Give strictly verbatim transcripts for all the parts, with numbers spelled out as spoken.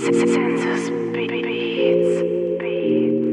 Census beats, beats.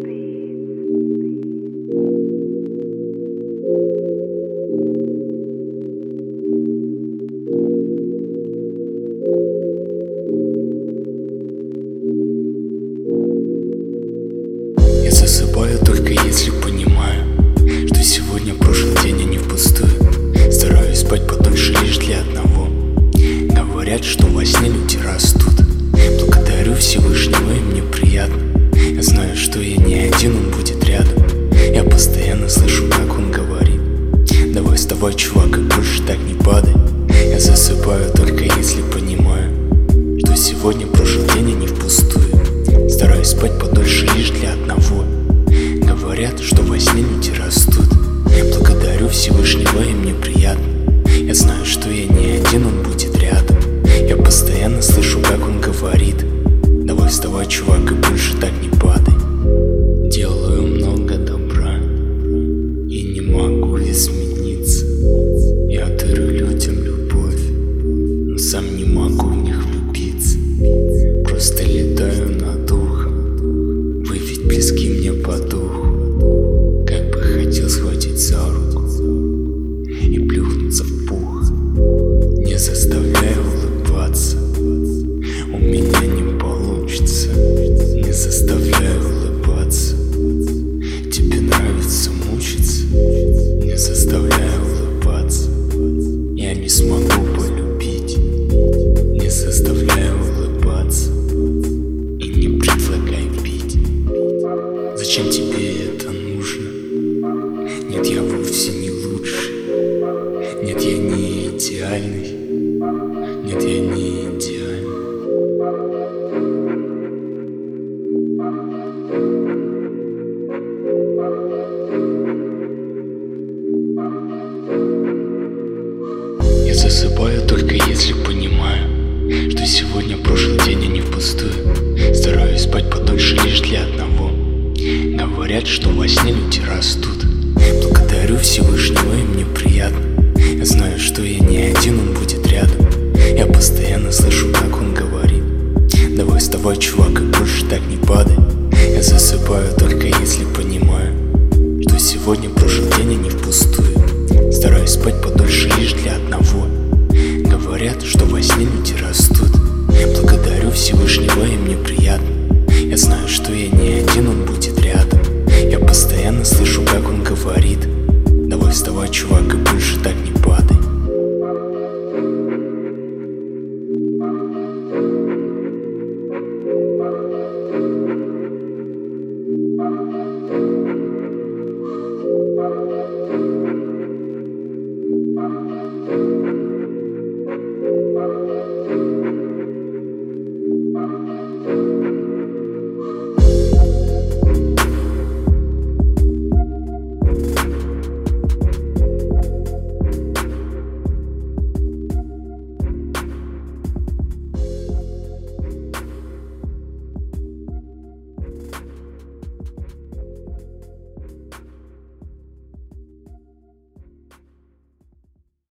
Я засыпаю только если понимаю, что сегодня прошлый день, а не впустую. Стараюсь спать подольше лишь для одного. Говорят, что во сне люди растут. Благодарю Всевышнего, и мне приятно. Я знаю, что я не один, он будет рядом. Я постоянно слышу, как он говорит: давай вставай, чувак, и больше так не падай. Я засыпаю только если понимаю, что сегодня прошлый день, а не впустую. Стараюсь спать подольше лишь для одного. Говорят, что во сне люди растут. Благодарю Всевышнего, и мне приятно. Я знаю, что я не один, он будет рядом. Я постоянно слышу, как он говорит: давай вставай, чувак, и больше так не падай. Делаю много добра и не могу измениться. Я дарю людям любовь, но сам не могу в них влюбиться. Просто летаю над ухом, вы ведь близки мне по духу. Как бы хотел схватить за руку и плюхнуться в пух. Не заставляй улыбаться, у меня не получится. Не заставляй улыбаться, тебе нравится мучиться. Не заставляй улыбаться, я не смогу полюбить. Не заставляй улыбаться и не предлагай пить. Зачем тебе это нужно? Нет, я вовсе не лучший. Нет, я не идеальный. Нет, я не идеальный. Я засыпаю только если понимаю, что сегодня прошлый день, а не впустую. Стараюсь спать подольше лишь для одного. Говорят, что во сне люди растут. Благодарю Всевышнего, и мне приятно. Я знаю, что я не один, он будет рядом. Я постоянно слышу, как он говорит: давай вставай, чувак, и больше так не падай. Я засыпаю только если понимаю, что сегодня прошлый день, а не впустую. Стараюсь спать подольше лишь для одного. Говорят, что во сне люди растут. Благодарю Всевышнего, и мне приятно. Я знаю, что я не один, он будет рядом. Я постоянно слышу, как он говорит: давай вставай, чувак, и больше так не падай. Thank you.